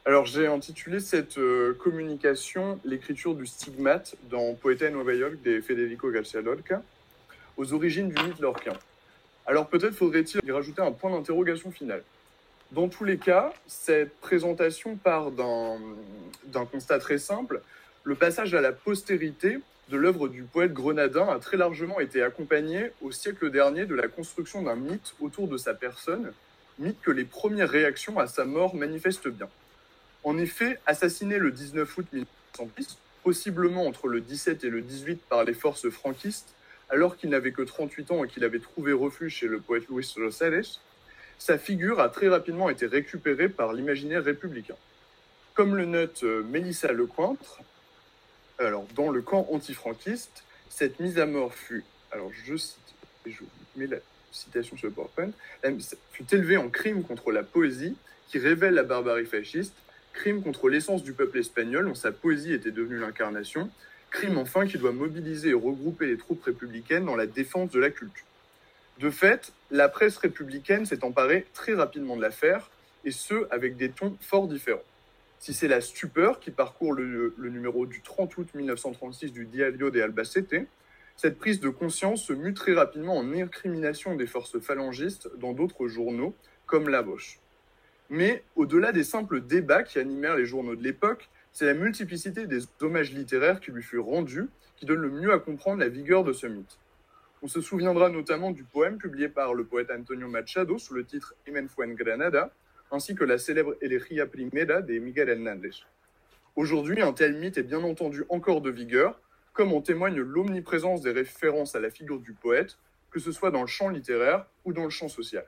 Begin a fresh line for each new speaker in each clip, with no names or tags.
Alors, j'ai intitulé cette communication l'écriture du stigmate dans Poeta en Nueva York de Federico García Lorca, aux origines du mythe lorquin. Alors, peut-être faudrait-il y rajouter un point d'interrogation final. Dans tous les cas, cette présentation part d'un constat très simple. Le passage à la postérité de l'œuvre du poète grenadin a très largement été accompagné au siècle dernier de la construction d'un mythe autour de sa personne, mythe que les premières réactions à sa mort manifestent bien. En effet, assassiné le 19 août 1910, possiblement entre le 17 et le 18 par les forces franquistes, alors qu'il n'avait que 38 ans et qu'il avait trouvé refuge chez le poète Luis Rosales, sa figure a très rapidement été récupérée par l'imaginaire républicain. Comme le note Mélissa Lecointre, alors, dans le camp antifranquiste, cette mise à mort fut, alors je cite, et je vous mets la citation sur le PowerPoint, fut élevée en crime contre la poésie qui révèle la barbarie fasciste, crime contre l'essence du peuple espagnol dont sa poésie était devenue l'incarnation, crime enfin qui doit mobiliser et regrouper les troupes républicaines dans la défense de la culture. De fait, la presse républicaine s'est emparée très rapidement de l'affaire, et ce, avec des tons fort différents. Si c'est la stupeur qui parcourt le numéro du 30 août 1936 du Diario de Albacete, cette prise de conscience se mue très rapidement en incrimination des forces phalangistes dans d'autres journaux, comme La Boche. Mais au-delà des simples débats qui animèrent les journaux de l'époque, c'est la multiplicité des hommages littéraires qui lui furent rendus qui donne le mieux à comprendre la vigueur de ce mythe. On se souviendra notamment du poème publié par le poète Antonio Machado sous le titre Imen fue en Granada, ainsi que la célèbre Elegía Primera de Miguel Hernández. Aujourd'hui, un tel mythe est bien entendu encore de vigueur, comme en témoigne l'omniprésence des références à la figure du poète, que ce soit dans le champ littéraire ou dans le champ social.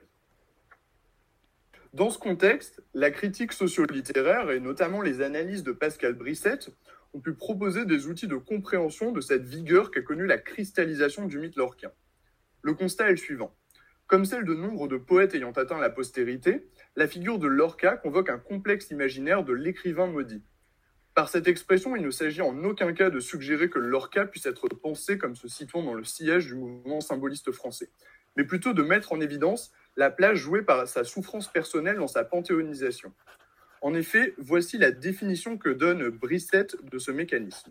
Dans ce contexte, la critique socio-littéraire et notamment les analyses de Pascal Brissette ont pu proposer des outils de compréhension de cette vigueur qu'a connue la cristallisation du mythe lorquin. Le constat est le suivant. Comme celle de nombre de poètes ayant atteint la postérité, la figure de Lorca convoque un complexe imaginaire de l'écrivain maudit. Par cette expression, il ne s'agit en aucun cas de suggérer que Lorca puisse être pensé comme se situant dans le sillage du mouvement symboliste français, mais plutôt de mettre en évidence la place jouée par sa souffrance personnelle dans sa panthéonisation. En effet, voici la définition que donne Brissette de ce mécanisme.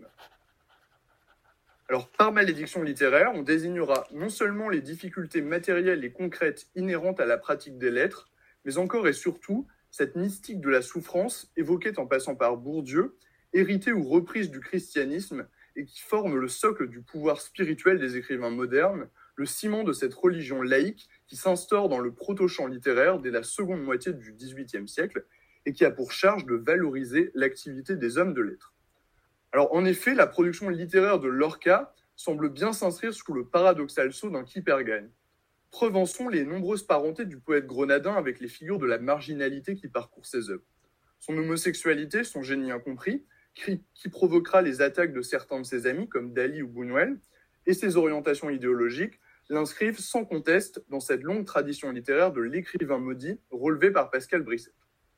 Alors, par malédiction littéraire, on désignera non seulement les difficultés matérielles et concrètes inhérentes à la pratique des lettres, mais encore et surtout cette mystique de la souffrance évoquée en passant par Bourdieu, héritée ou reprise du christianisme et qui forme le socle du pouvoir spirituel des écrivains modernes, le ciment de cette religion laïque qui s'instaure dans le proto-champ littéraire dès la seconde moitié du XVIIIe siècle et qui a pour charge de valoriser l'activité des hommes de lettres. Alors, en effet, la production littéraire de Lorca semble bien s'inscrire sous le paradoxal sceau d'un Kippergain. Preuve en sont les nombreuses parentés du poète grenadin avec les figures de la marginalité qui parcourent ses œuvres. Son homosexualité, son génie incompris, qui provoquera les attaques de certains de ses amis, comme Dali ou Buñuel, et ses orientations idéologiques, l'inscrivent sans conteste dans cette longue tradition littéraire de l'écrivain maudit relevée par Pascal Brissette.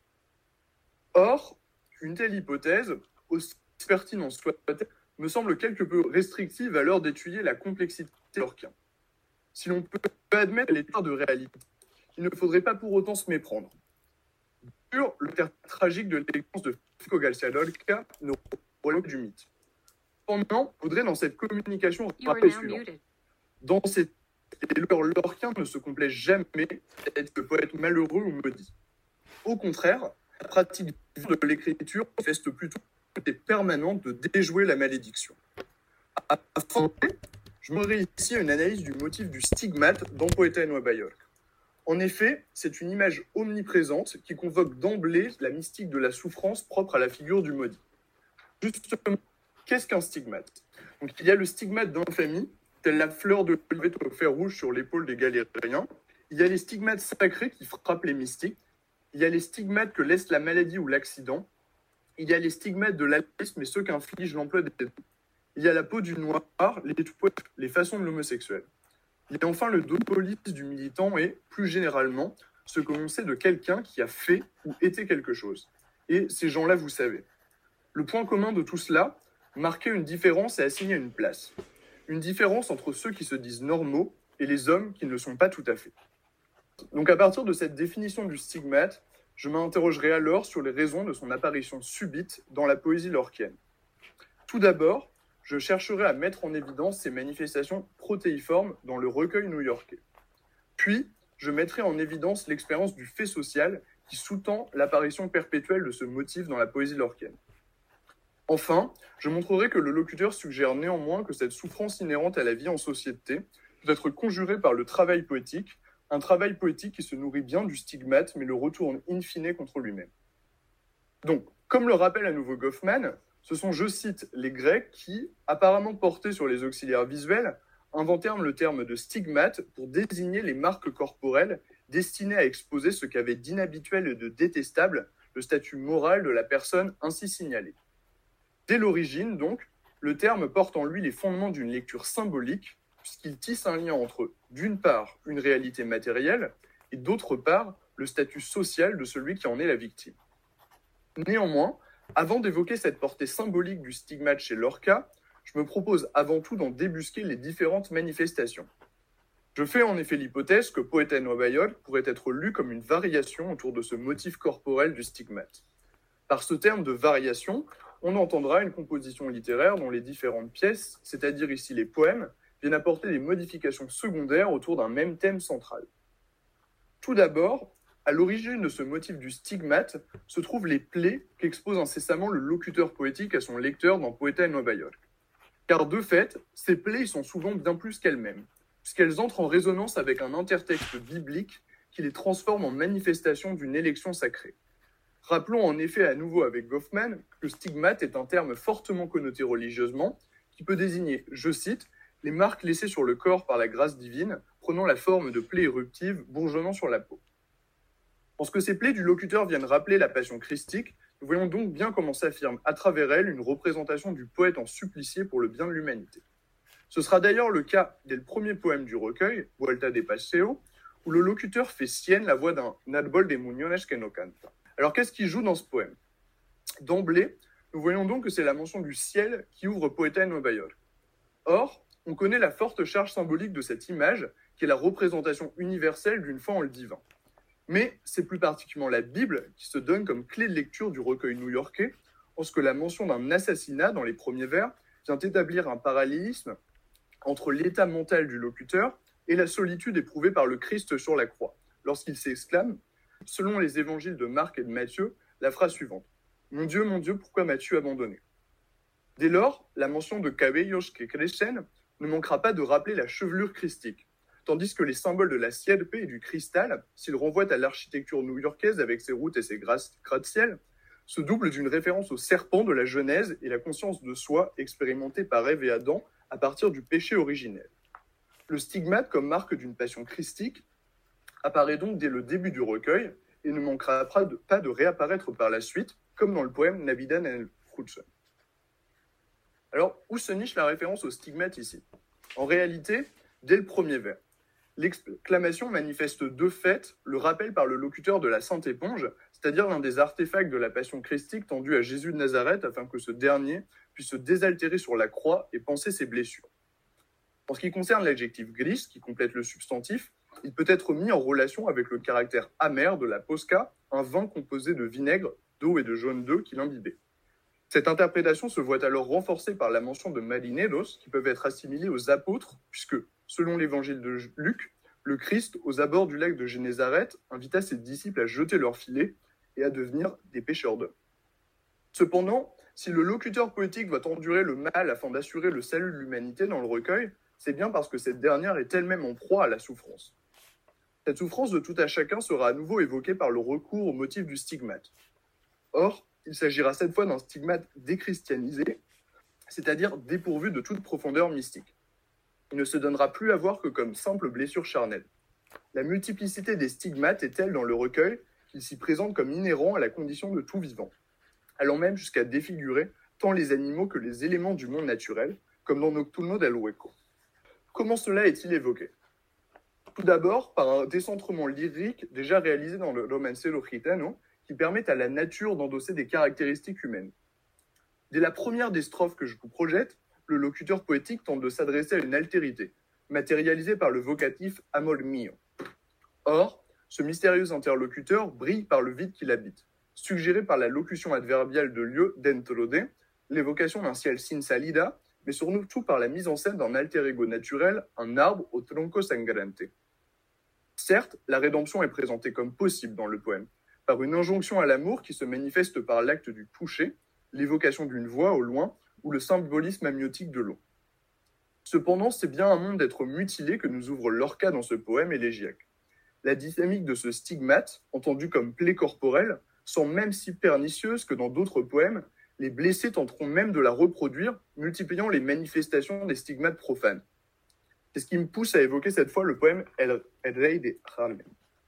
Or, une telle hypothèse, aussi pertinente soit-elle, me semble quelque peu restrictive à l'heure d'étudier la complexité de Lorquin. Si l'on peut admettre les parts de réalité, il ne faudrait pas pour autant se méprendre. Sur le terme tragique de l'existence de Federico García Lorca nous relève du mythe. Cependant, il faudrait dans cette communication rappeler suivant. Dans cette Lorquin ne se complaît jamais d'être le poète malheureux ou maudit. Au contraire, la pratique de l'écriture manifeste plutôt une permanente de déjouer la malédiction. Afin, je m'aurais ici une analyse du motif du stigmate dans Poeta en Nueva York. En effet, c'est une image omniprésente qui convoque d'emblée la mystique de la souffrance propre à la figure du maudit. Justement, qu'est-ce qu'un stigmate ? Donc, il y a le stigmate d'infamie, telle la fleur de l'olivet au fer rouge sur l'épaule des galériens. Il y a les stigmates sacrés qui frappent les mystiques. Il y a les stigmates que laisse la maladie ou l'accident. Il y a les stigmates de l'alcoolisme et ceux qu'inflige l'emploi des drogues. Il y a la peau du noir, les façons de l'homosexuel. Il y a enfin le dopolis du militant et, plus généralement, ce que l'on sait de quelqu'un qui a fait ou été quelque chose. Et ces gens-là, vous savez. Le point commun de tout cela, marquer une différence et assigner une place. Une différence entre ceux qui se disent normaux et les hommes qui ne le sont pas tout à fait. Donc à partir de cette définition du stigmate, Je m'interrogerai alors sur les raisons de son apparition subite dans la poésie lorquienne. Tout d'abord, je chercherai à mettre en évidence ces manifestations protéiformes dans le recueil new-yorkais. Puis, je mettrai en évidence l'expérience du fait social qui sous-tend l'apparition perpétuelle de ce motif dans la poésie lorquienne. Enfin, je montrerai que le locuteur suggère néanmoins que cette souffrance inhérente à la vie en société peut être conjurée par le travail poétique, un travail poétique qui se nourrit bien du stigmate mais le retourne in fine contre lui-même. Donc, comme le rappelle à nouveau Goffman, ce sont, je cite, les Grecs qui, apparemment portés sur les auxiliaires visuels, inventèrent le terme de stigmate pour désigner les marques corporelles destinées à exposer ce qu'avait d'inhabituel et de détestable le statut moral de la personne ainsi signalée. Dès l'origine, donc, le terme porte en lui les fondements d'une lecture symbolique, puisqu'il tisse un lien entre, d'une part, une réalité matérielle, et d'autre part, le statut social de celui qui en est la victime. Néanmoins, avant d'évoquer cette portée symbolique du stigmate chez Lorca, je me propose avant tout d'en débusquer les différentes manifestations. Je fais en effet l'hypothèse que Poeta Nova York pourrait être lu comme une variation autour de ce motif corporel du stigmate. Par ce terme de variation, on entendra une composition littéraire dont les différentes pièces, c'est-à-dire ici les poèmes, viennent apporter des modifications secondaires autour d'un même thème central. Tout d'abord, à l'origine de ce motif du stigmate se trouvent les plaies qu'expose incessamment le locuteur poétique à son lecteur dans Poeta Nova York. Car de fait, ces plaies sont souvent bien plus qu'elles-mêmes, puisqu'elles entrent en résonance avec un intertexte biblique qui les transforme en manifestation d'une élection sacrée. Rappelons en effet à nouveau avec Goffman que stigmate est un terme fortement connoté religieusement qui peut désigner, je cite, les marques laissées sur le corps par la grâce divine, prenant la forme de plaies éruptives bourgeonnant sur la peau. En ce que ces plaies du locuteur viennent rappeler la passion christique, nous voyons donc bien comment s'affirme à travers elles une représentation du poète en supplicié pour le bien de l'humanité. Ce sera d'ailleurs le cas dès le premier poème du recueil, Vuelta de Paseo, où le locuteur fait sienne la voix d'un Árbol de Muñones que no canta. Alors qu'est-ce qu'il joue dans ce poème? D'emblée, nous voyons donc que c'est la mention du ciel qui ouvre Poeta Nova York. Or, on connaît la forte charge symbolique de cette image, qui est la représentation universelle d'une foi en le divin. Mais c'est plus particulièrement la Bible qui se donne comme clé de lecture du recueil new-yorkais, en ce que la mention d'un assassinat dans les premiers vers vient établir un parallélisme entre l'état mental du locuteur et la solitude éprouvée par le Christ sur la croix, lorsqu'il s'exclame, selon les évangiles de Marc et de Matthieu, la phrase suivante. Mon Dieu, pourquoi m'as-tu abandonné? Dès lors, la mention de cabellos que crecen ne manquera pas de rappeler la chevelure christique, tandis que les symboles de la sierpe et du cristal, s'ils renvoient à l'architecture new-yorkaise avec ses routes et ses gratte-ciel, se doublent d'une référence au serpent de la Genèse et la conscience de soi expérimentée par Ève et Adam à partir du péché originel. Le stigmate comme marque d'une passion christique apparaît donc dès le début du recueil et ne manquera pas de réapparaître par la suite, comme dans le poème Navidad en el Frutzen. Alors, où se niche la référence au stigmate ici? En réalité, dès le premier vers. L'exclamation manifeste de fait le rappel par le locuteur de la Sainte Éponge, c'est-à-dire l'un des artefacts de la passion christique tendue à Jésus de Nazareth afin que ce dernier puisse se désaltérer sur la croix et panser ses blessures. En ce qui concerne l'adjectif gris, qui complète le substantif, il peut être mis en relation avec le caractère amer de la posca, un vin composé de vinaigre, d'eau et de jaune d'œuf qu'il imbibait. Cette interprétation se voit alors renforcée par la mention de marineros, qui peuvent être assimilés aux apôtres, puisque, selon l'évangile de Luc, le Christ, aux abords du lac de Génézareth, invita ses disciples à jeter leurs filets et à devenir des pêcheurs d'hommes. Cependant, si le locuteur poétique doit endurer le mal afin d'assurer le salut de l'humanité dans le recueil, c'est bien parce que cette dernière est elle-même en proie à la souffrance. Cette souffrance de tout à chacun sera à nouveau évoquée par le recours au motif du stigmate. Or, il s'agira cette fois d'un stigmate déchristianisé, c'est-à-dire dépourvu de toute profondeur mystique. Il ne se donnera plus à voir que comme simple blessure charnelle. La multiplicité des stigmates est telle dans le recueil qu'il s'y présente comme inhérent à la condition de tout vivant, allant même jusqu'à défigurer tant les animaux que les éléments du monde naturel, comme dans Nocturno del Hueco. Comment cela est-il évoqué? Tout d'abord, par un décentrement lyrique déjà réalisé dans le Romancero Gitano, qui permet à la nature d'endosser des caractéristiques humaines. Dès la première des strophes que je vous projette, le locuteur poétique tente de s'adresser à une altérité, matérialisée par le vocatif amor mio. Or, ce mystérieux interlocuteur brille par le vide qu'il habite, suggéré par la locution adverbiale de lieu dentro de, l'évocation d'un ciel sin salida, mais surtout par la mise en scène d'un alter ego naturel, un arbre au tronco sangrante. Certes, la rédemption est présentée comme possible dans le poème, par une injonction à l'amour qui se manifeste par l'acte du toucher, l'évocation d'une voix au loin ou le symbolisme amniotique de l'eau. Cependant, c'est bien un monde d'êtres mutilés que nous ouvre Lorca dans ce poème élégiaque. La dynamique de ce stigmate, entendu comme plaie corporelle, semble même si pernicieuse que dans d'autres poèmes, les blessés tenteront même de la reproduire, multipliant les manifestations des stigmates profanes. C'est ce qui me pousse à évoquer cette fois le poème El Rey de Harlem.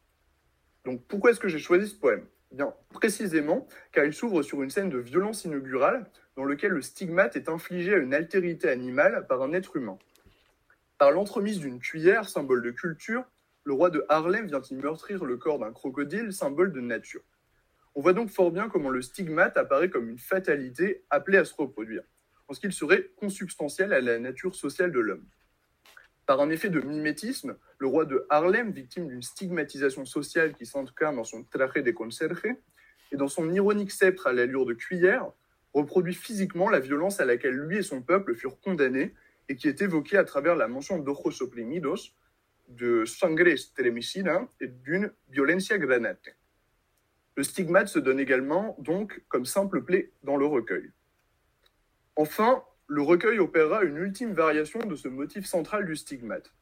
Donc pourquoi est-ce que j'ai choisi ce poème ? Bien, précisément car il s'ouvre sur une scène de violence inaugurale dans laquelle le stigmate est infligé à une altérité animale par un être humain. Par l'entremise d'une cuillère, symbole de culture, le roi de Harlem vient y meurtrir le corps d'un crocodile, symbole de nature. On voit donc fort bien comment le stigmate apparaît comme une fatalité appelée à se reproduire, en ce qu'il serait consubstantiel à la nature sociale de l'homme. Par un effet de mimétisme, le roi de Harlem, victime d'une stigmatisation sociale qui s'incarne dans son traje de conserje, et dans son ironique sceptre à l'allure de cuillère, reproduit physiquement la violence à laquelle lui et son peuple furent condamnés et qui est évoquée à travers la mention d'ojos oprimidos, de sangre estremecida et d'une violencia granate. Le stigmate se donne également, donc, comme simple plaie dans le recueil. Enfin, le recueil opérera une ultime variation de ce motif central du stigmate.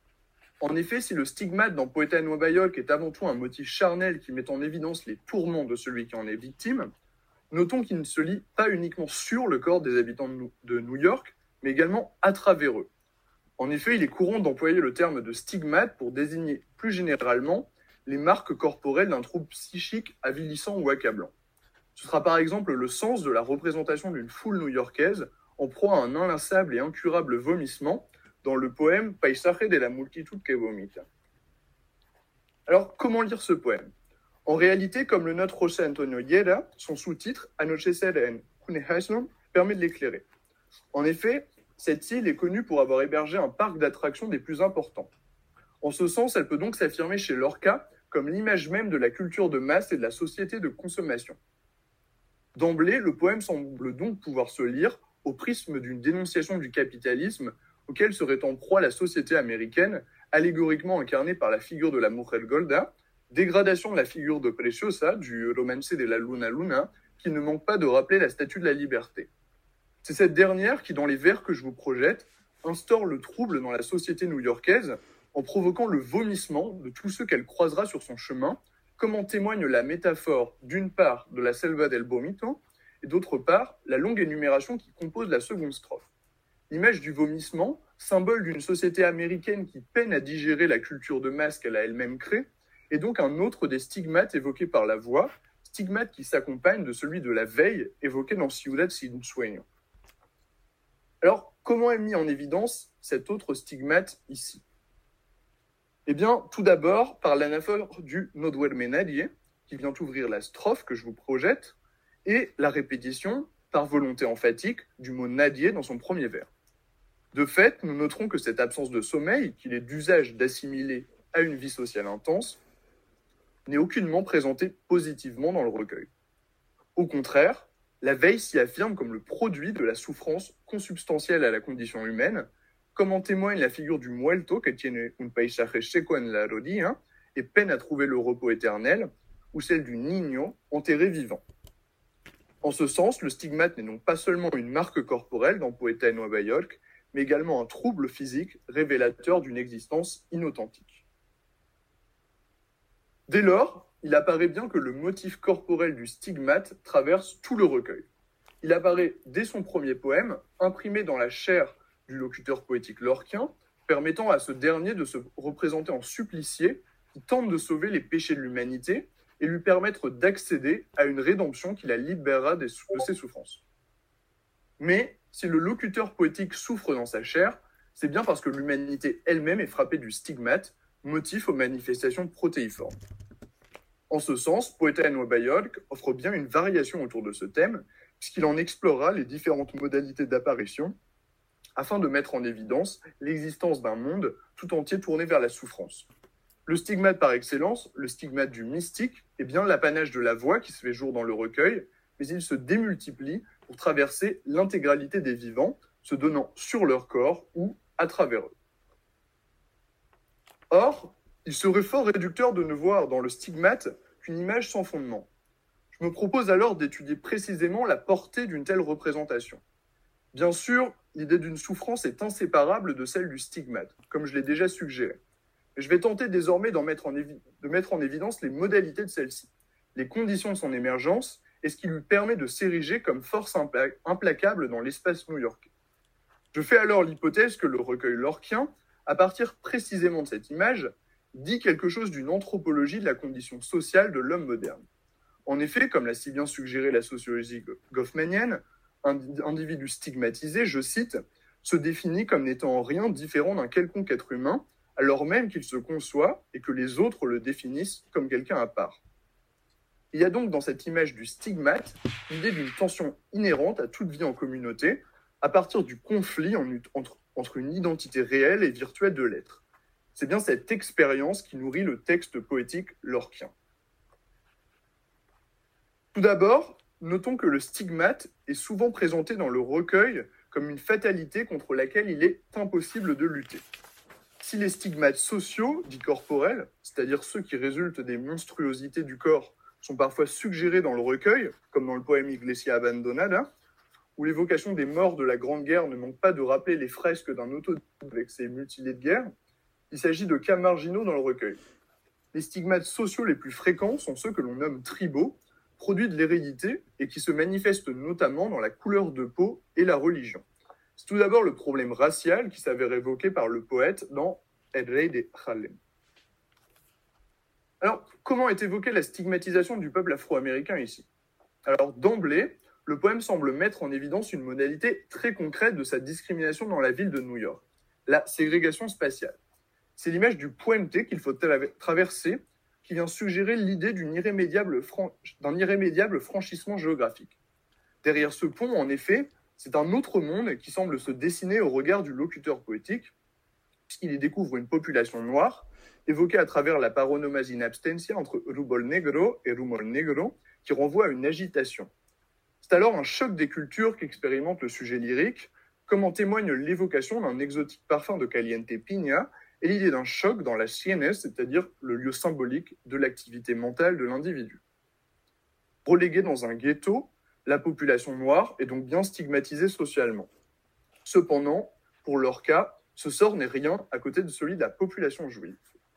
En effet, si le stigmate dans Poeta en Nueva York est avant tout un motif charnel qui met en évidence les tourments de celui qui en est victime, notons qu'il ne se lie pas uniquement sur le corps des habitants de New York, mais également à travers eux. En effet, il est courant d'employer le terme de stigmate pour désigner plus généralement les marques corporelles d'un trouble psychique avilissant ou accablant. Ce sera par exemple le sens de la représentation d'une foule new-yorkaise en proie à un inlassable et incurable vomissement dans le poème Paisaje de la multitud que vomita. Alors, comment lire ce poème ? En réalité, comme le note José Antonio Llera, son sous-titre Anochecer en Cune Island permet de l'éclairer. En effet, cette île est connue pour avoir hébergé un parc d'attractions des plus importants. En ce sens, elle peut donc s'affirmer chez Lorca comme l'image même de la culture de masse et de la société de consommation. D'emblée, le poème semble donc pouvoir se lire au prisme d'une dénonciation du capitalisme auquel serait en proie la société américaine, allégoriquement incarnée par la figure de la Mujer Golda, dégradation de la figure de Preciosa, du Romance de la Luna Luna, qui ne manque pas de rappeler la statue de la liberté. C'est cette dernière qui, dans les vers que je vous projette, instaure le trouble dans la société new-yorkaise en provoquant le vomissement de tous ceux qu'elle croisera sur son chemin, comme en témoigne la métaphore d'une part de la selva del vomito et d'autre part la longue énumération qui compose la seconde strophe. L'image du vomissement, symbole d'une société américaine qui peine à digérer la culture de masse qu'elle a elle-même créée, est donc un autre des stigmates évoqués par la voix, stigmate qui s'accompagne de celui de la veille évoqué dans Ciudad sin sueño. Alors, comment est mis en évidence cet autre stigmate ici ? Eh bien, tout d'abord, par l'anaphore du No duerme nadie, qui vient ouvrir la strophe que je vous projette, et la répétition, par volonté emphatique, du mot nadie dans son premier vers. De fait, nous noterons que cette absence de sommeil, qu'il est d'usage d'assimiler à une vie sociale intense, n'est aucunement présentée positivement dans le recueil. Au contraire, la veille s'y affirme comme le produit de la souffrance consubstantielle à la condition humaine, comme en témoigne la figure du muerto, que tiene un paisaje seco en la rodilla, et peine à trouver le repos éternel, ou celle du niño, enterré vivant. En ce sens, le stigmate n'est donc pas seulement une marque corporelle dans Poeta en Nueva York, mais également un trouble physique révélateur d'une existence inauthentique. Dès lors, il apparaît bien que le motif corporel du stigmate traverse tout le recueil. Il apparaît dès son premier poème, imprimé dans la chair du locuteur poétique lorquien, permettant à ce dernier de se représenter en supplicié qui tente de sauver les péchés de l'humanité et lui permettre d'accéder à une rédemption qui la libérera de ses souffrances. Mais si le locuteur poétique souffre dans sa chair, c'est bien parce que l'humanité elle-même est frappée du stigmate, motif aux manifestations protéiformes. En ce sens, Poeta en Nueva York offre bien une variation autour de ce thème, puisqu'il en explorera les différentes modalités d'apparition, afin de mettre en évidence l'existence d'un monde tout entier tourné vers la souffrance. Le stigmate par excellence, le stigmate du mystique, est bien l'apanage de la voix qui se fait jour dans le recueil, mais il se démultiplie pour traverser l'intégralité des vivants, se donnant sur leur corps ou à travers eux. Or, il serait fort réducteur de ne voir dans le stigmate qu'une image sans fondement. Je me propose alors d'étudier précisément la portée d'une telle représentation. Bien sûr, l'idée d'une souffrance est inséparable de celle du stigmate, comme je l'ai déjà suggéré. Mais je vais tenter désormais de mettre en évidence les modalités de celle-ci, les conditions de son émergence et ce qui lui permet de s'ériger comme force implacable dans l'espace new-yorkais. Je fais alors l'hypothèse que le recueil lorquien, à partir précisément de cette image, dit quelque chose d'une anthropologie de la condition sociale de l'homme moderne. En effet, comme l'a si bien suggéré la sociologie goffmanienne, un individu stigmatisé, je cite, se définit comme n'étant en rien différent d'un quelconque être humain, alors même qu'il se conçoit et que les autres le définissent comme quelqu'un à part. Il y a donc dans cette image du stigmate l'idée d'une tension inhérente à toute vie en communauté, à partir du conflit entre une identité réelle et virtuelle de l'être. C'est bien cette expérience qui nourrit le texte poétique lorquien. Tout d'abord, notons que le stigmate est souvent présenté dans le recueil comme une fatalité contre laquelle il est impossible de lutter. Si les stigmates sociaux, dits corporels, c'est-à-dire ceux qui résultent des monstruosités du corps, sont parfois suggérés dans le recueil, comme dans le poème Iglesia Abandonada, où l'évocation des morts de la Grande Guerre ne manque pas de rappeler les fresques d'un auto avec ses mutilés de guerre, il s'agit de cas marginaux dans le recueil. Les stigmates sociaux les plus fréquents sont ceux que l'on nomme tribaux, produits de l'hérédité et qui se manifestent notamment dans la couleur de peau et la religion. C'est tout d'abord le problème racial qui s'avère évoqué par le poète dans El Rey de Harlem. Alors, comment est évoquée la stigmatisation du peuple afro-américain ici? Alors, d'emblée, le poème semble mettre en évidence une modalité très concrète de sa discrimination dans la ville de New York, la ségrégation spatiale. C'est l'image du puente qu'il faut traverser qui vient suggérer l'idée d'un irrémédiable franchissement géographique. Derrière ce pont, en effet, c'est un autre monde qui semble se dessiner au regard du locuteur poétique, puisqu'il y découvre une population noire, évoquée à travers la paronomasie in abstentia entre rubol negro et rumor negro, qui renvoie à une agitation. C'est alors un choc des cultures qu'expérimente le sujet lyrique, comme en témoigne l'évocation d'un exotique parfum de caliente piña et l'idée d'un choc dans la sienes, c'est-à-dire le lieu symbolique de l'activité mentale de l'individu. Reléguée dans un ghetto, la population noire est donc bien stigmatisée socialement. Cependant, pour leur cas, ce sort n'est rien à côté de celui de la population juive.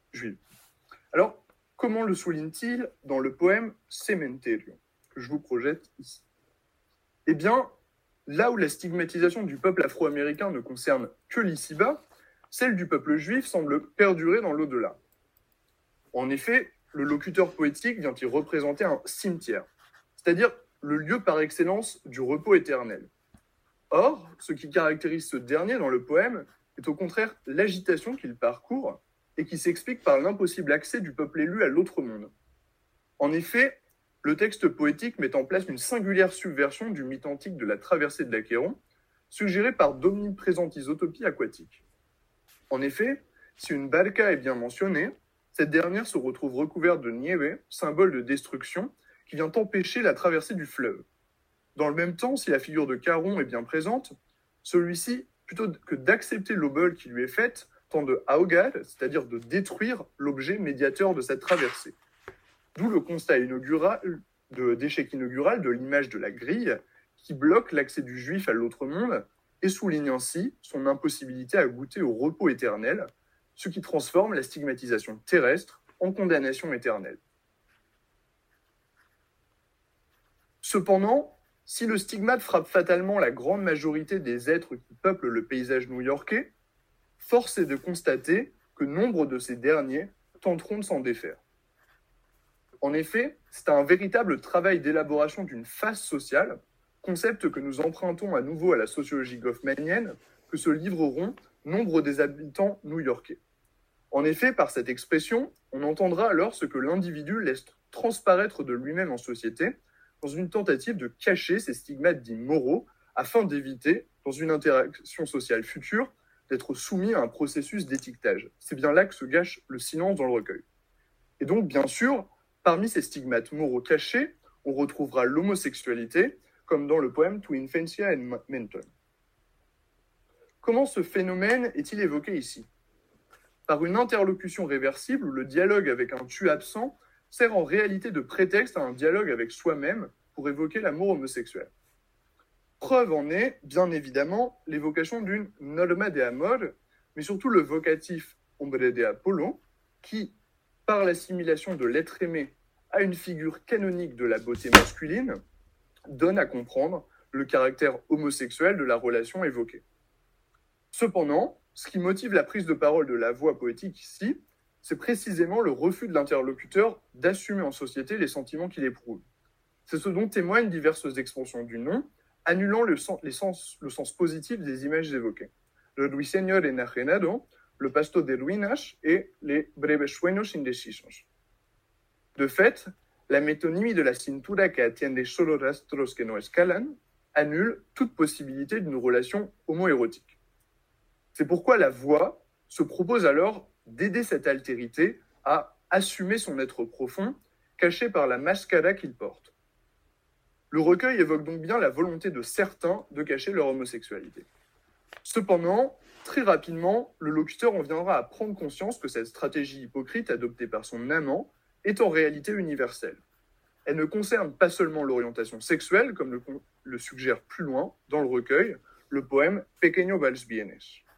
Alors, comment le souligne-t-il dans le poème Cementerio, que je vous projette ici? Eh bien, là où la stigmatisation du peuple afro-américain ne concerne que l'ici-bas, celle du peuple juif semble perdurer dans l'au-delà. En effet, le locuteur poétique vient y représenter un cimetière, c'est-à-dire le lieu par excellence du repos éternel. Or, ce qui caractérise ce dernier dans le poème est au contraire l'agitation qu'il parcourt et qui s'explique par l'impossible accès du peuple élu à l'autre monde. En effet, le texte poétique met en place une singulière subversion du mythe antique de la traversée de l'Achéron, suggérée par d'omniprésentes isotopies aquatiques. En effet, si une barca est bien mentionnée, cette dernière se retrouve recouverte de nieve, symbole de destruction, qui vient empêcher la traversée du fleuve. Dans le même temps, si la figure de Charon est bien présente, celui-ci, plutôt que d'accepter l'obole qui lui est faite, tend de ahogar, c'est-à-dire de détruire l'objet médiateur de cette traversée. D'où le constat d'échec inaugural de l'image de la grille, qui bloque l'accès du juif à l'autre monde et souligne ainsi son impossibilité à goûter au repos éternel, ce qui transforme la stigmatisation terrestre en condamnation éternelle. Cependant, si le stigmate frappe fatalement la grande majorité des êtres qui peuplent le paysage new-yorkais, force est de constater que nombre de ces derniers tenteront de s'en défaire. En effet, c'est un véritable travail d'élaboration d'une face sociale, concept que nous empruntons à nouveau à la sociologie goffmanienne, que se livreront nombre des habitants new-yorkais. En effet, par cette expression, on entendra alors ce que l'individu laisse transparaître de lui-même en société, dans une tentative de cacher ses stigmates dits moraux, afin d'éviter, dans une interaction sociale future, d'être soumis à un processus d'étiquetage. C'est bien là que se gâche le silence dans le recueil. Et donc, bien sûr, parmi ces stigmates moraux cachés, on retrouvera l'homosexualité, comme dans le poème Tu infancia en menton. Comment ce phénomène est-il évoqué ici? Par une interlocution réversible où le dialogue avec un tu absent sert en réalité de prétexte à un dialogue avec soi-même pour évoquer l'amour homosexuel. Preuve en est, bien évidemment, l'évocation d'une norma de amor, mais surtout le vocatif hombre de Apollo, qui, par l'assimilation de l'être aimé à une figure canonique de la beauté masculine, donne à comprendre le caractère homosexuel de la relation évoquée. Cependant, ce qui motive la prise de parole de la voix poétique ici, c'est précisément le refus de l'interlocuteur d'assumer en société les sentiments qu'il éprouve. C'est ce dont témoignent diverses expansions du nom, annulant le sens positif des images évoquées. Le ruiseñor enajenado, le pasto de ruinas et les breves sueños indecisos. De fait, la métonymie de la cintura que atiende solo rastros que no escalan annule toute possibilité d'une relation homo-érotique. C'est pourquoi la voix se propose alors d'aider cette altérité à assumer son être profond, caché par la mascara qu'il porte. Le recueil évoque donc bien la volonté de certains de cacher leur homosexualité. Cependant, très rapidement, le locuteur en viendra à prendre conscience que cette stratégie hypocrite adoptée par son amant est en réalité universelle. Elle ne concerne pas seulement l'orientation sexuelle, comme le suggère plus loin, dans le recueil, le poème Pequeño Vals Bienes.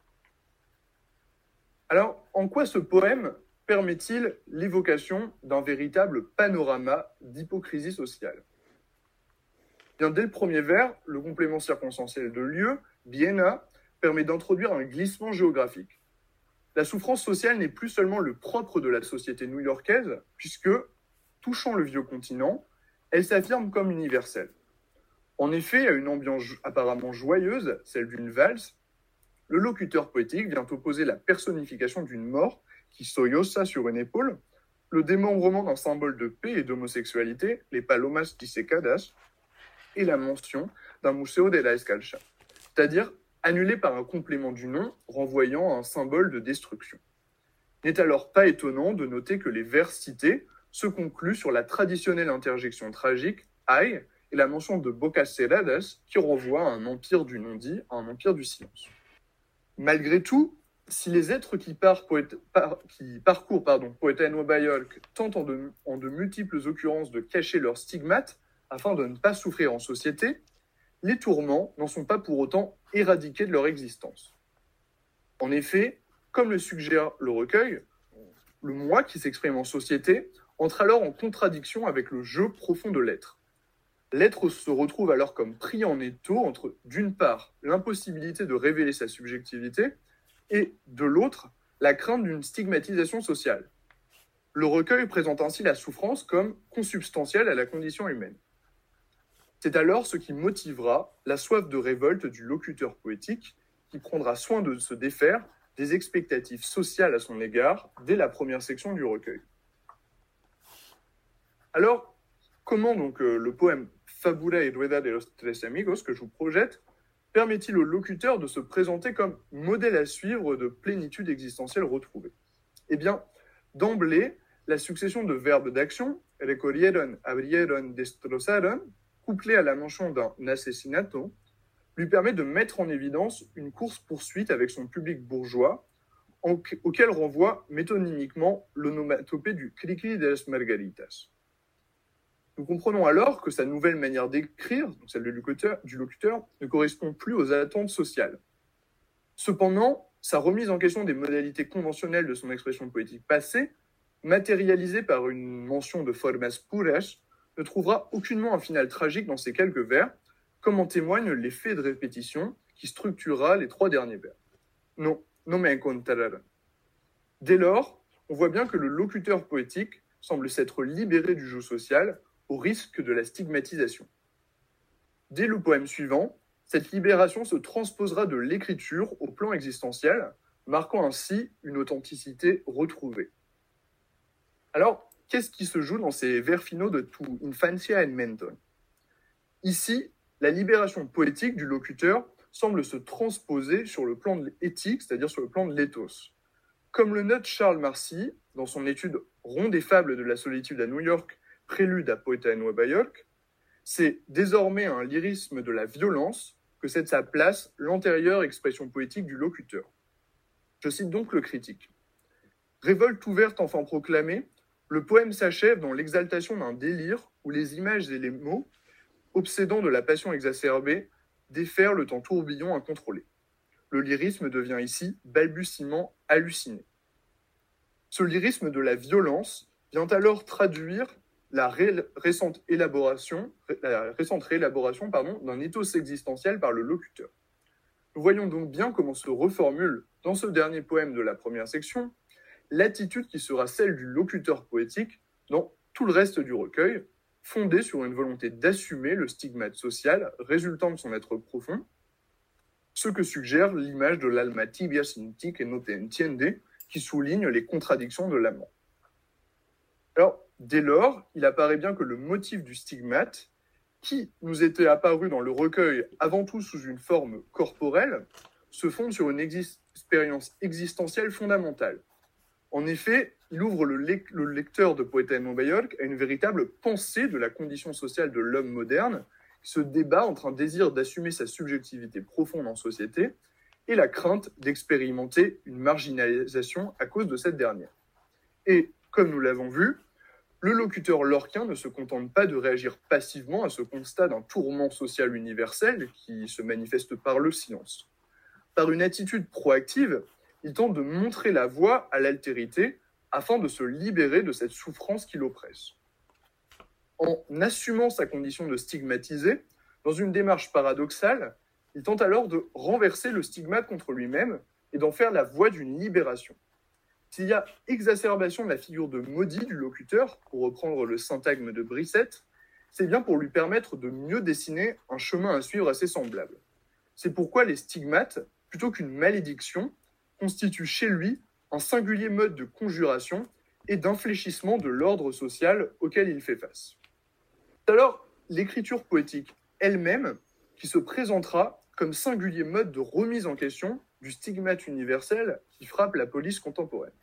Alors, en quoi ce poème permet-il l'évocation d'un véritable panorama d'hypocrisie sociale? Bien, dès le premier vers, le complément circonstanciel de lieu, biena, permet d'introduire un glissement géographique. La souffrance sociale n'est plus seulement le propre de la société new-yorkaise, puisque, touchant le vieux continent, elle s'affirme comme universelle. En effet, à une ambiance apparemment joyeuse, celle d'une valse, le locuteur poétique vient opposer la personnification d'une mort qui soyosa sur une épaule, le démembrement d'un symbole de paix et d'homosexualité, les palomas dissecadas, et la mention d'un museo de la escalcha, c'est-à-dire annulé par un complément du nom renvoyant à un symbole de destruction. Il n'est alors pas étonnant de noter que les vers cités se concluent sur la traditionnelle interjection tragique « ay » et la mention de bocas cerradas qui renvoie à un empire du non-dit, à un empire du silence. Malgré tout, si les êtres qui parcourent Poeta en Nueva York tentent en de multiples occurrences de cacher leurs stigmates afin de ne pas souffrir en société, les tourments n'en sont pas pour autant éradiqués de leur existence. En effet, comme le suggère le recueil, le moi qui s'exprime en société entre alors en contradiction avec le jeu profond de l'être. L'être se retrouve alors comme pris en étau entre, d'une part, l'impossibilité de révéler sa subjectivité et, de l'autre, la crainte d'une stigmatisation sociale. Le recueil présente ainsi la souffrance comme consubstantielle à la condition humaine. C'est alors ce qui motivera la soif de révolte du locuteur poétique qui prendra soin de se défaire des expectatives sociales à son égard dès la première section du recueil. Alors, comment donc le poème Fabula y Rueda de los Tres Amigos que je vous projette permet-il au locuteur de se présenter comme modèle à suivre de plénitude existentielle retrouvée? Eh bien, d'emblée, la succession de verbes d'action, recorrieron, abrieron, destrozaron, couplée à la mention d'un assassinato, lui permet de mettre en évidence une course-poursuite avec son public bourgeois, auquel renvoie métonymiquement l'onomatopée du Cricri de las Margaritas. Nous comprenons alors que sa nouvelle manière d'écrire, donc celle du locuteur, ne correspond plus aux attentes sociales. Cependant, sa remise en question des modalités conventionnelles de son expression poétique passée, matérialisée par une mention de formas puras, ne trouvera aucunement un final tragique dans ces quelques vers, comme en témoigne l'effet de répétition qui structurera les trois derniers vers. Non, no me encontraron. Dès lors, on voit bien que le locuteur poétique semble s'être libéré du jeu social au risque de la stigmatisation. Dès le poème suivant, cette libération se transposera de l'écriture au plan existentiel, marquant ainsi une authenticité retrouvée. Alors, qu'est-ce qui se joue dans ces vers finaux de Tu infancia en menton? Ici, la libération poétique du locuteur semble se transposer sur le plan de l'éthique, c'est-à-dire sur le plan de l'éthos. Comme le note Charles Marcy dans son étude Ronde et fables de la solitude à New York, prélude à Poeta en Nueva York, c'est désormais un lyrisme de la violence que cède sa place l'antérieure expression poétique du locuteur. Je cite donc le critique. Révolte ouverte enfin proclamée, le poème s'achève dans l'exaltation d'un délire où les images et les mots, obsédants de la passion exacerbée, déferlent en tourbillon incontrôlé. Le lyrisme devient ici balbutiement halluciné. Ce lyrisme de la violence vient alors traduire la récente réélaboration d'un ethos existentiel par le locuteur. Nous voyons donc bien comment se reformule, dans ce dernier poème de la première section, l'attitude qui sera celle du locuteur poétique dans tout le reste du recueil, fondée sur une volonté d'assumer le stigmate social résultant de son être profond, ce que suggère l'image de l'alma tibia sin ti que no te entiende, qui souligne les contradictions de l'amant. Alors, dès lors, il apparaît bien que le motif du stigmate, qui nous était apparu dans le recueil avant tout sous une forme corporelle, se fonde sur une expérience existentielle fondamentale. En effet, il ouvre le lecteur de Poeta en Nueva York à une véritable pensée de la condition sociale de l'homme moderne, qui se débat entre un désir d'assumer sa subjectivité profonde en société et la crainte d'expérimenter une marginalisation à cause de cette dernière. Et, comme nous l'avons vu, le locuteur lorquien ne se contente pas de réagir passivement à ce constat d'un tourment social universel qui se manifeste par le silence. Par une attitude proactive, il tente de montrer la voie à l'altérité afin de se libérer de cette souffrance qui l'oppresse. En assumant sa condition de stigmatisé, dans une démarche paradoxale, il tente alors de renverser le stigmate contre lui-même et d'en faire la voie d'une libération. S'il y a exacerbation de la figure de maudit du locuteur, pour reprendre le syntagme de Brissette, c'est bien pour lui permettre de mieux dessiner un chemin à suivre assez semblable. C'est pourquoi les stigmates, plutôt qu'une malédiction, constituent chez lui un singulier mode de conjuration et d'infléchissement de l'ordre social auquel il fait face. C'est alors l'écriture poétique elle-même qui se présentera comme singulier mode de remise en question du stigmate universel qui frappe la police contemporaine.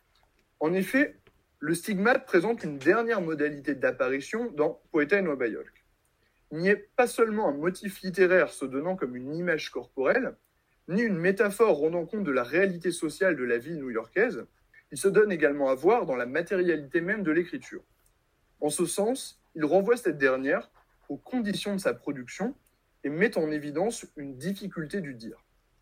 En effet, le stigmate présente une dernière modalité d'apparition dans Poeta en Nueva York. Il n'y est pas seulement un motif littéraire se donnant comme une image corporelle, ni une métaphore rendant compte de la réalité sociale de la ville new-yorkaise, il se donne également à voir dans la matérialité même de l'écriture. En ce sens, il renvoie cette dernière aux conditions de sa production et met en évidence une difficulté du dire.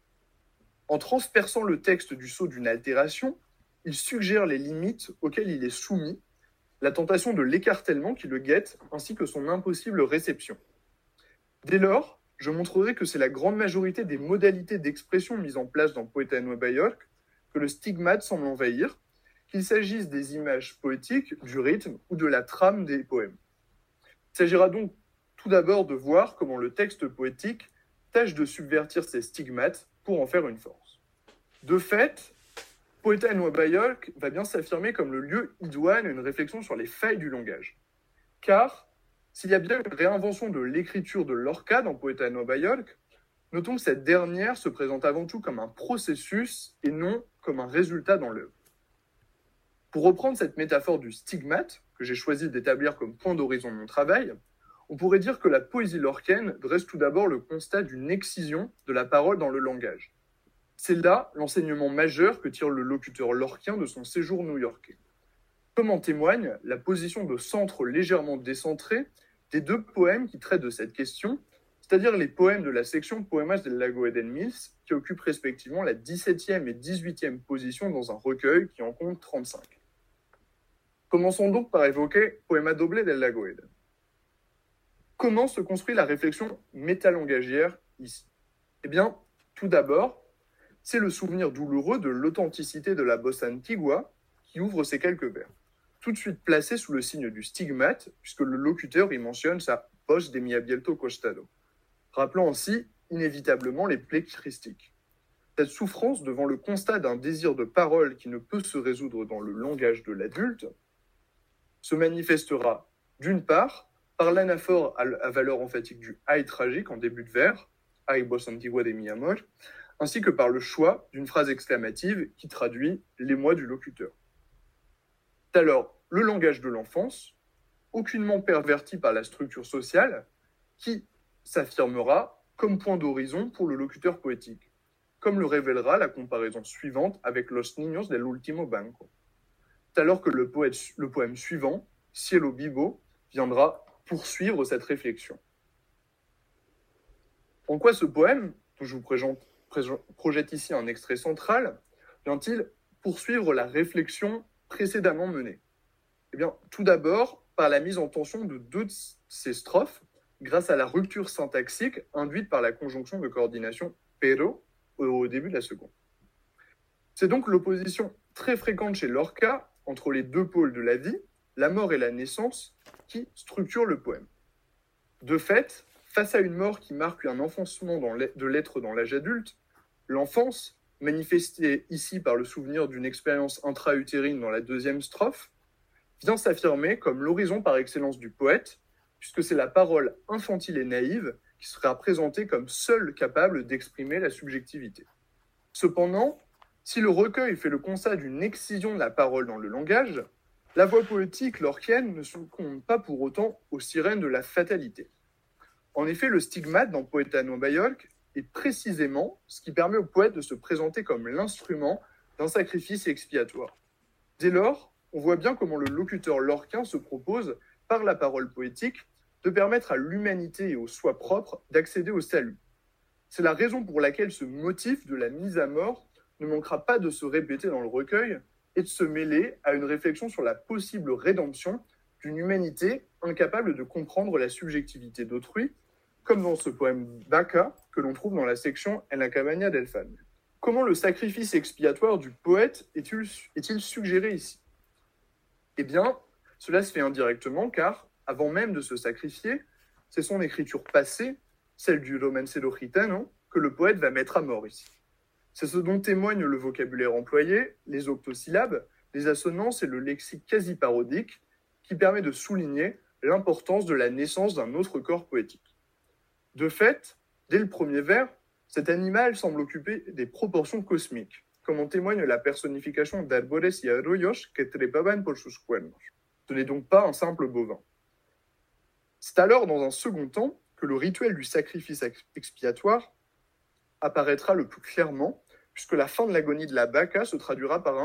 En transperçant le texte du sceau d'une altération, il suggère les limites auxquelles il est soumis, la tentation de l'écartèlement qui le guette, ainsi que son impossible réception. Dès lors, je montrerai que c'est la grande majorité des modalités d'expression mises en place dans Poeta en Nueva York que le stigmate semble envahir, qu'il s'agisse des images poétiques, du rythme ou de la trame des poèmes. Il s'agira donc tout d'abord de voir comment le texte poétique tâche de subvertir ces stigmates pour en faire une force. De fait, Poeta en Nueva York va bien s'affirmer comme le lieu idoine à une réflexion sur les failles du langage. Car, s'il y a bien une réinvention de l'écriture de Lorca dans Poeta en Nueva York, notons que cette dernière se présente avant tout comme un processus et non comme un résultat dans l'œuvre. Pour reprendre cette métaphore du stigmate, que j'ai choisi d'établir comme point d'horizon de mon travail, on pourrait dire que la poésie lorcaine dresse tout d'abord le constat d'une excision de la parole dans le langage. C'est là l'enseignement majeur que tire le locuteur lorquien de son séjour new-yorkais. Comme en témoigne la position de centre légèrement décentrée des deux poèmes qui traitent de cette question, c'est-à-dire les poèmes de la section Poemas del Lago Eden Mills, qui occupent respectivement la 17e et 18e position dans un recueil qui en compte 35. Commençons donc par évoquer Poema Doble del Lago Eden. Comment se construit la réflexion métalangagière ici ? Eh bien, tout d'abord, c'est le souvenir douloureux de l'authenticité de la bossa antigua qui ouvre ces quelques vers, tout de suite placé sous le signe du stigmate, puisque le locuteur y mentionne sa voz de mi abierto costado, rappelant ainsi inévitablement les plaies christiques. Cette souffrance devant le constat d'un désir de parole qui ne peut se résoudre dans le langage de l'adulte se manifestera, d'une part, par l'anaphore à valeur emphatique du high tragique en début de vers, Ay vos antigua de mi amor, ainsi que par le choix d'une phrase exclamative qui traduit l'émoi du locuteur. C'est alors le langage de l'enfance, aucunement perverti par la structure sociale, qui s'affirmera comme point d'horizon pour le locuteur poétique, comme le révélera la comparaison suivante avec Los Niños del Último Banco. C'est alors que le poème suivant, Cielo Vivo, viendra poursuivre cette réflexion. En quoi ce poème, dont je vous projette ici un extrait central, vient-il poursuivre la réflexion précédemment menée? Eh bien, tout d'abord, par la mise en tension de deux de ces strophes, grâce à la rupture syntaxique induite par la conjonction de coordination pero au début de la seconde. C'est donc l'opposition très fréquente chez Lorca entre les deux pôles de la vie, la mort et la naissance, qui structure le poème. De fait, face à une mort qui marque un enfoncement de l'être dans l'âge adulte, l'enfance, manifestée ici par le souvenir d'une expérience intra-utérine dans la deuxième strophe, vient s'affirmer comme l'horizon par excellence du poète, puisque c'est la parole infantile et naïve qui sera présentée comme seule capable d'exprimer la subjectivité. Cependant, si le recueil fait le constat d'une excision de la parole dans le langage, la voix poétique lorquienne ne succombe pas pour autant aux sirènes de la fatalité. En effet, le stigmate dans Poeta Nova York est précisément ce qui permet au poète de se présenter comme l'instrument d'un sacrifice expiatoire. Dès lors, on voit bien comment le locuteur lorquin se propose, par la parole poétique, de permettre à l'humanité et au soi propre d'accéder au salut. C'est la raison pour laquelle ce motif de la mise à mort ne manquera pas de se répéter dans le recueil et de se mêler à une réflexion sur la possible rédemption d'une humanité incapable de comprendre la subjectivité d'autrui, comme dans ce poème Baca que l'on trouve dans la section En la cabaña del Fan. Comment le sacrifice expiatoire du poète est-il suggéré ici? Eh bien, cela se fait indirectement car, avant même de se sacrifier, c'est son écriture passée, celle du romancero gitano, que le poète va mettre à mort ici. C'est ce dont témoigne le vocabulaire employé, les octosyllabes, les assonances et le lexique quasi parodique, qui permet de souligner l'importance de la naissance d'un autre corps poétique. De fait, dès le premier vers, cet animal semble occuper des proportions cosmiques, comme en témoigne la personnification d'arbores y arroyos que trepaban por sus cuernos. Ce n'est donc pas un simple bovin. C'est alors dans un second temps que le rituel du sacrifice expiatoire apparaîtra le plus clairement, puisque la fin de l'agonie de la Baca se traduira par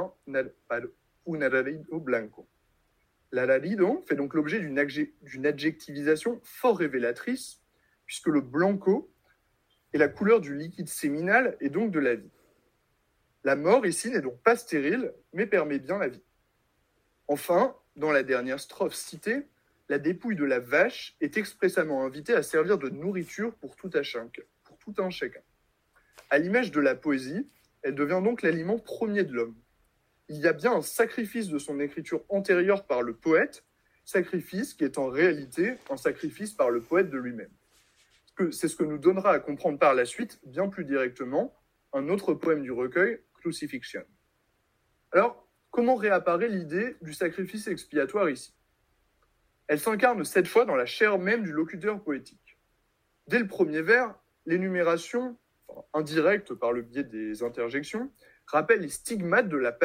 un alarido blanco. L'alarido fait donc l'objet d'une adjectivisation fort révélatrice, puisque le blanco est la couleur du liquide séminal et donc de la vie. La mort ici n'est donc pas stérile, mais permet bien la vie. Enfin, dans la dernière strophe citée, la dépouille de la vache est expressément invitée à servir de nourriture pour tout un chacun. À l'image de la poésie, elle devient donc l'aliment premier de l'homme. Il y a bien un sacrifice de son écriture antérieure par le poète, sacrifice qui est en réalité un sacrifice par le poète de lui-même. C'est ce que nous donnera à comprendre par la suite, bien plus directement, un autre poème du recueil, Crucifixion. Alors, comment réapparaît l'idée du sacrifice expiatoire ici? Elle s'incarne cette fois dans la chair même du locuteur poétique. Dès le premier vers, l'énumération, indirecte par le biais des interjections, rappelle les stigmates de la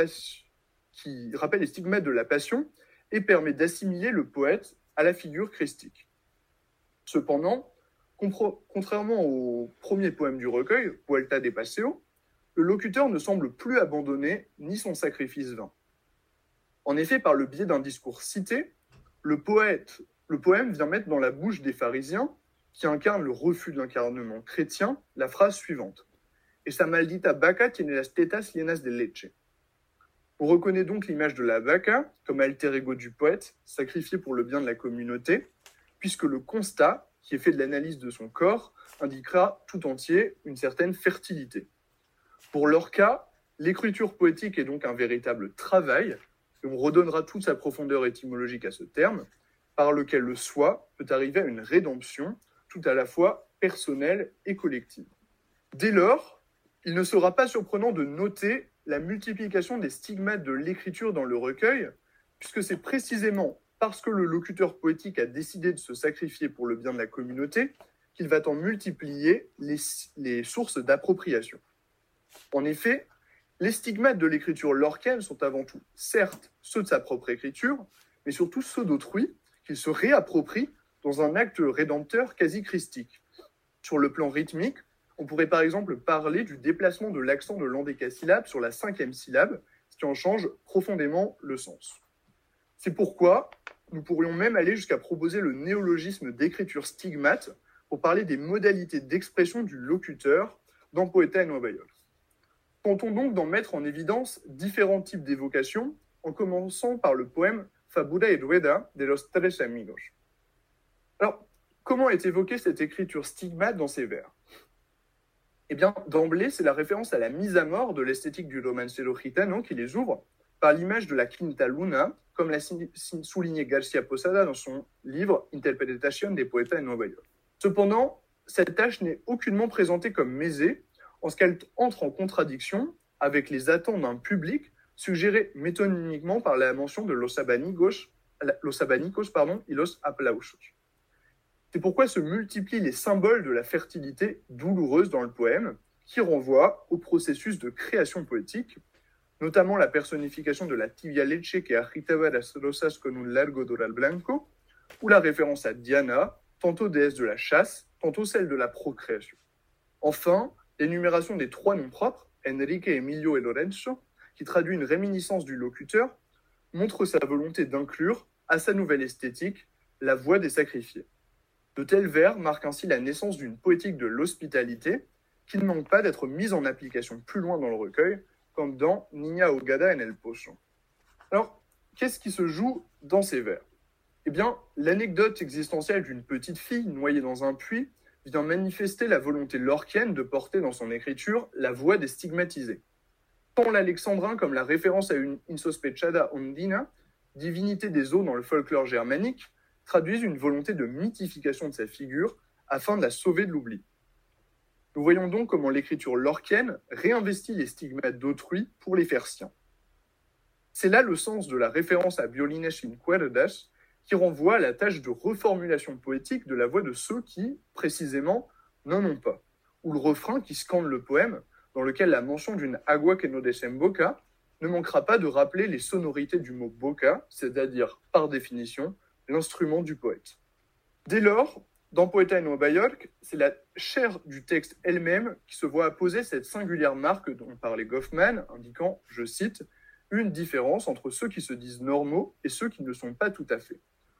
passion et permet d'assimiler le poète à la figure christique. Cependant, contrairement au premier poème du recueil, Vuelta de Paseo, le locuteur ne semble plus abandonner ni son sacrifice vain. En effet, par le biais d'un discours cité, le poème vient mettre dans la bouche des pharisiens, qui incarnent le refus de l'incarnement chrétien, la phrase suivante. Esa maldita vaca tiene las tetas llenas de leche. On reconnaît donc l'image de la vaca comme alter ego du poète, sacrifié pour le bien de la communauté, puisque le constat, qui est fait de l'analyse de son corps, indiquera tout entier une certaine fertilité. Pour Lorca, l'écriture poétique est donc un véritable travail, et on redonnera toute sa profondeur étymologique à ce terme, par lequel le soi peut arriver à une rédemption, tout à la fois personnelle et collective. Dès lors, il ne sera pas surprenant de noter la multiplication des stigmates de l'écriture dans le recueil, puisque c'est précisément parce que le locuteur poétique a décidé de se sacrifier pour le bien de la communauté qu'il va en multiplier les sources d'appropriation. En effet, les stigmates de l'écriture lorquienne sont avant tout, certes, ceux de sa propre écriture, mais surtout ceux d'autrui qu'il se réapproprie dans un acte rédempteur quasi christique. Sur le plan rythmique, on pourrait par exemple parler du déplacement de l'accent de l'endécasyllabe sur la cinquième syllabe, ce qui en change profondément le sens. C'est pourquoi nous pourrions même aller jusqu'à proposer le néologisme d'écriture stigmate pour parler des modalités d'expression du locuteur dans Poeta en Nueva York. Tentons donc d'en mettre en évidence différents types d'évocations, en commençant par le poème Fabula y Rueda de los Tres Amigos. Alors, comment est évoquée cette écriture stigmate dans ces vers? Eh bien, d'emblée, c'est la référence à la mise à mort de l'esthétique du romancero gitano qui les ouvre par l'image de la Quinta Luna, comme l'a souligné García Posada dans son livre Interpretación de Poeta en Nueva York. Cependant, cette tâche n'est aucunement présentée comme mésée, en ce qu'elle entre en contradiction avec les attentes d'un public suggéré métonymiquement par la mention de los abanicos y los aplausos. C'est pourquoi se multiplient les symboles de la fertilité douloureuse dans le poème, qui renvoient au processus de création poétique, notamment la personnification de la tibia leche que agitaba las rosas con un largo doral blanco, ou la référence à Diana, tantôt déesse de la chasse, tantôt celle de la procréation. Enfin, l'énumération des trois noms propres, Enrique, Emilio et Lorenzo, qui traduit une réminiscence du locuteur, montre sa volonté d'inclure, à sa nouvelle esthétique, la voix des sacrifiés. De tels vers marquent ainsi la naissance d'une poétique de l'hospitalité qui ne manque pas d'être mise en application plus loin dans le recueil, comme dans Niña ahogada en el pozo. Alors, qu'est-ce qui se joue dans ces vers? Eh bien, l'anecdote existentielle d'une petite fille noyée dans un puits vient manifester la volonté lorquienne de porter dans son écriture la voix des stigmatisés. Tant l'alexandrin comme la référence à une insospechada ondina, divinité des eaux dans le folklore germanique, traduisent une volonté de mythification de sa figure afin de la sauver de l'oubli. Nous voyons donc comment l'écriture lorquienne réinvestit les stigmates d'autrui pour les faire siens. C'est là le sens de la référence à Violines in Cuerdas, qui renvoie à la tâche de reformulation poétique de la voix de ceux qui, précisément, n'en ont pas, ou le refrain qui scande le poème, dans lequel la mention d'une agua que no desemboca ne manquera pas de rappeler les sonorités du mot boca, c'est-à-dire, par définition, l'instrument du poète. Dès lors, dans Poeta en Nueva York, c'est la chair du texte elle-même qui se voit apposer cette singulière marque dont parlait Goffman, indiquant, je cite, « une différence entre ceux qui se disent normaux et ceux qui ne le sont pas tout à fait ».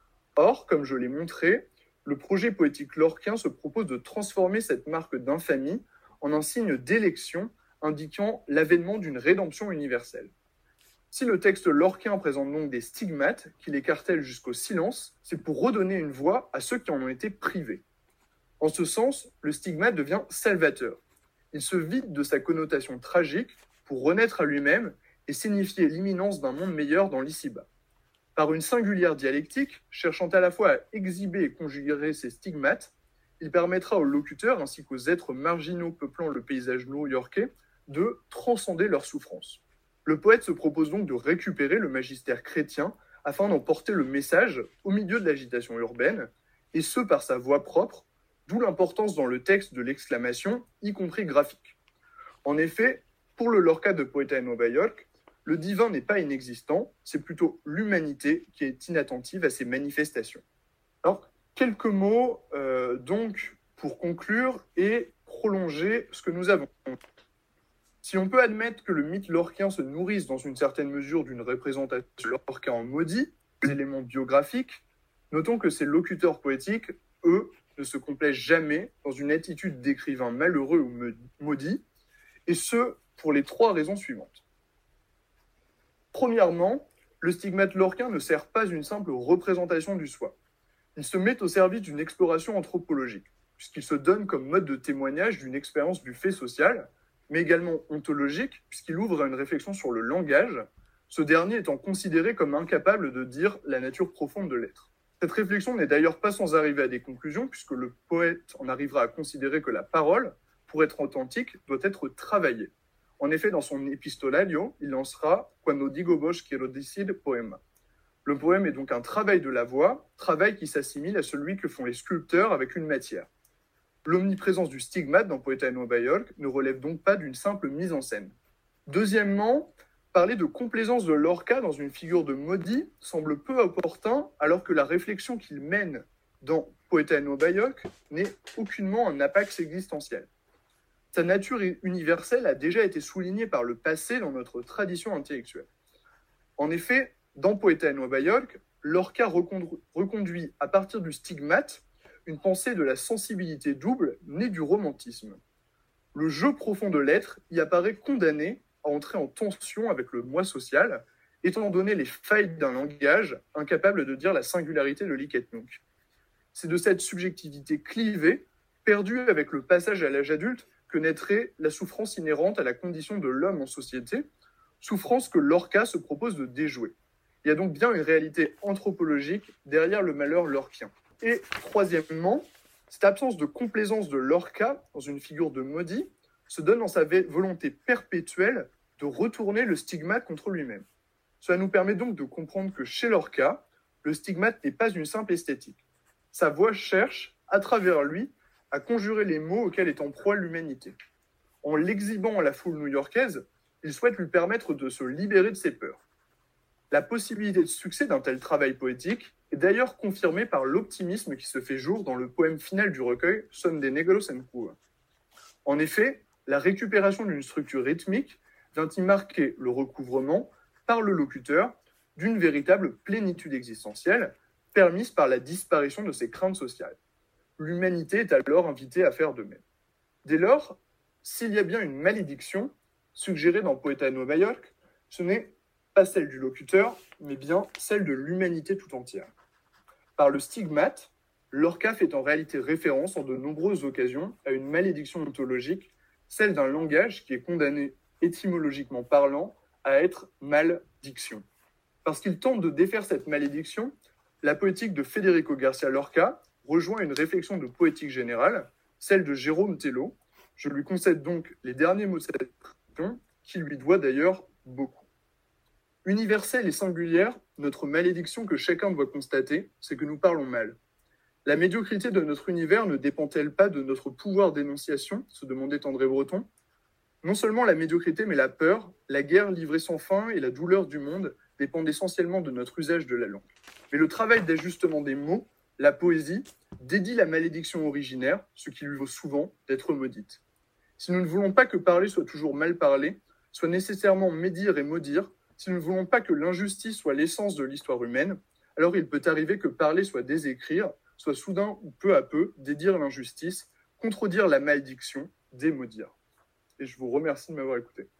Or, comme je l'ai montré, le projet poétique lorquien se propose de transformer cette marque d'infamie en un signe d'élection indiquant l'avènement d'une rédemption universelle. Si le texte lorquien présente donc des stigmates qui l'écartèlent jusqu'au silence, c'est pour redonner une voix à ceux qui en ont été privés. En ce sens, le stigmate devient salvateur. Il se vide de sa connotation tragique pour renaître à lui-même et signifier l'imminence d'un monde meilleur dans l'ici-bas. Par une singulière dialectique, cherchant à la fois à exhiber et conjuguer ces stigmates, il permettra aux locuteurs ainsi qu'aux êtres marginaux peuplant le paysage new-yorkais de transcender leurs souffrances. Le poète se propose donc de récupérer le magistère chrétien afin d'en porter le message au milieu de l'agitation urbaine, et ce par sa voix propre, d'où l'importance dans le texte de l'exclamation, y compris graphique. En effet, pour le Lorca de Poeta en Nueva York, le divin n'est pas inexistant, c'est plutôt l'humanité qui est inattentive à ces manifestations. Alors, quelques mots donc pour conclure et prolonger ce que nous avons. Si on peut admettre que le mythe lorquien se nourrisse dans une certaine mesure d'une représentation lorquin en maudit, des éléments biographiques, notons que ces locuteurs poétiques, eux, ne se complaisent jamais dans une attitude d'écrivain malheureux ou maudit, et ce, pour les trois raisons suivantes. Premièrement, le stigmate lorquin ne sert pas une simple représentation du soi. Il se met au service d'une exploration anthropologique, puisqu'il se donne comme mode de témoignage d'une expérience du fait social, mais également ontologique, puisqu'il ouvre à une réflexion sur le langage, ce dernier étant considéré comme incapable de dire la nature profonde de l'être. Cette réflexion n'est d'ailleurs pas sans arriver à des conclusions, puisque le poète en arrivera à considérer que la parole, pour être authentique, doit être travaillée. En effet, dans son epistolario, il lancera « Cuando digo vos quiero decir poema ». Le poème est donc un travail de la voix, travail qui s'assimile à celui que font les sculpteurs avec une matière. L'omniprésence du stigmate dans Poeta et Nova York ne relève donc pas d'une simple mise en scène. Deuxièmement, parler de complaisance de Lorca dans une figure de maudit semble peu opportun, alors que la réflexion qu'il mène dans Poeta et Nova York n'est aucunement un apax existentiel. Sa nature universelle a déjà été soulignée par le passé dans notre tradition intellectuelle. En effet, dans Poeta et Nova York, Lorca reconduit à partir du stigmate une pensée de la sensibilité double née du romantisme. Le jeu profond de l'être y apparaît condamné à entrer en tension avec le moi social, étant donné les failles d'un langage incapable de dire la singularité de Lik et Nunc. C'est de cette subjectivité clivée, perdue avec le passage à l'âge adulte, que naîtrait la souffrance inhérente à la condition de l'homme en société, souffrance que Lorca se propose de déjouer. Il y a donc bien une réalité anthropologique derrière le malheur lorquien. Et troisièmement, cette absence de complaisance de Lorca dans une figure de maudit se donne dans sa volonté perpétuelle de retourner le stigmate contre lui-même. Cela nous permet donc de comprendre que chez Lorca, le stigmate n'est pas une simple esthétique. Sa voix cherche, à travers lui, à conjurer les mots auxquels est en proie l'humanité. En l'exhibant à la foule new-yorkaise, il souhaite lui permettre de se libérer de ses peurs. La possibilité de succès d'un tel travail poétique est d'ailleurs confirmée par l'optimisme qui se fait jour dans le poème final du recueil Son de Negros en Cuba. En effet, la récupération d'une structure rythmique vient y marquer le recouvrement par le locuteur d'une véritable plénitude existentielle permise par la disparition de ses craintes sociales. L'humanité est alors invitée à faire de même. Dès lors, s'il y a bien une malédiction suggérée dans Poeta Nova York, ce n'est pas celle du locuteur, mais bien celle de l'humanité tout entière. Par le stigmate, Lorca fait en réalité référence en de nombreuses occasions à une malédiction ontologique, celle d'un langage qui est condamné, étymologiquement parlant, à être maldiction. Parce qu'il tente de défaire cette malédiction, la poétique de Federico Garcia Lorca rejoint une réflexion de poétique générale, celle de Jérôme Tello. Je lui concède donc les derniers mots de cette expression, qui lui doit d'ailleurs beaucoup. Universelle et singulière, notre malédiction que chacun doit constater, c'est que nous parlons mal. La médiocrité de notre univers ne dépend-elle pas de notre pouvoir d'énonciation, se demandait André Breton. Non seulement la médiocrité, mais la peur, la guerre livrée sans fin et la douleur du monde dépendent essentiellement de notre usage de la langue. Mais le travail d'ajustement des mots, la poésie, dédie la malédiction originaire, ce qui lui vaut souvent d'être maudite. Si nous ne voulons pas que parler soit toujours mal parlé, soit nécessairement médire et maudire, si nous ne voulons pas que l'injustice soit l'essence de l'histoire humaine, alors il peut arriver que parler soit désécrire, soit soudain ou peu à peu dédire l'injustice, contredire la malédiction, démaudire. Et je vous remercie de m'avoir écouté.